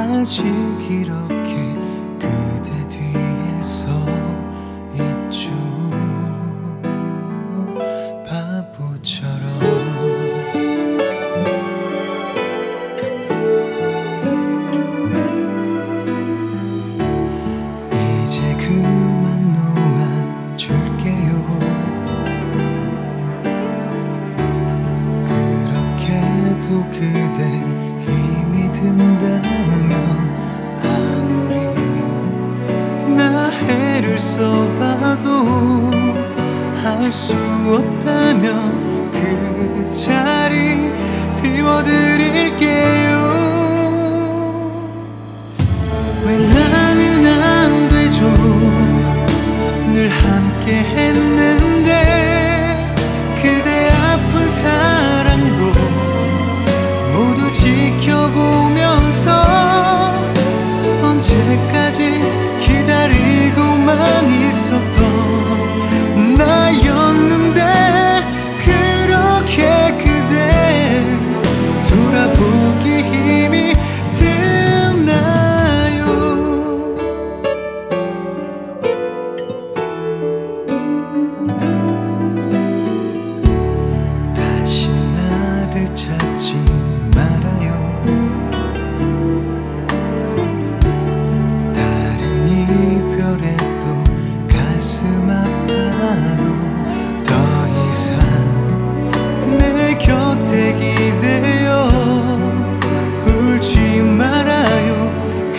아직 이렇게 그대 뒤에 서 있죠. 바보처럼. 이제 그만 놓아줄게요. 그렇게도 그대 힘이 든다면 아무리 나 애를 써봐도 할 수 없다면 그 자리 비워드릴게요. 왜 나는 안 되죠? 늘 함께 했는데 그대 아픈 사랑도 모두 지켜보면서 언제까지 기다리고만 있었던 나였는데 그렇게 그대 돌아보기 힘이 드나요? 다시 나를 찾지 말아요. 다른 이별에도 가슴 아파도 더 이상 내 곁에 기대어 울지 말아요.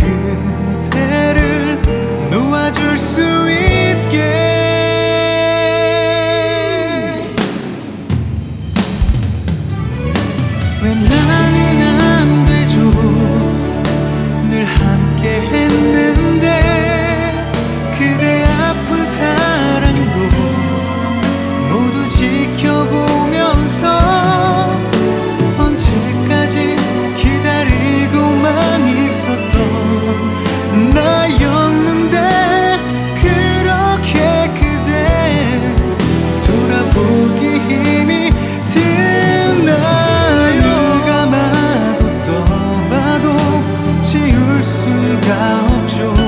그대를 놓아줄 수 있게. 왜 나는 안 되죠? 늘 함께 했는데 그대 아픈 사랑도 모두 지켜보면서 언제까지 기다리고만 있었던 나였는데 그렇게 그대 돌아보기 힘이 드나요? 눈 감아도 떠봐도 지울 수가 없죠.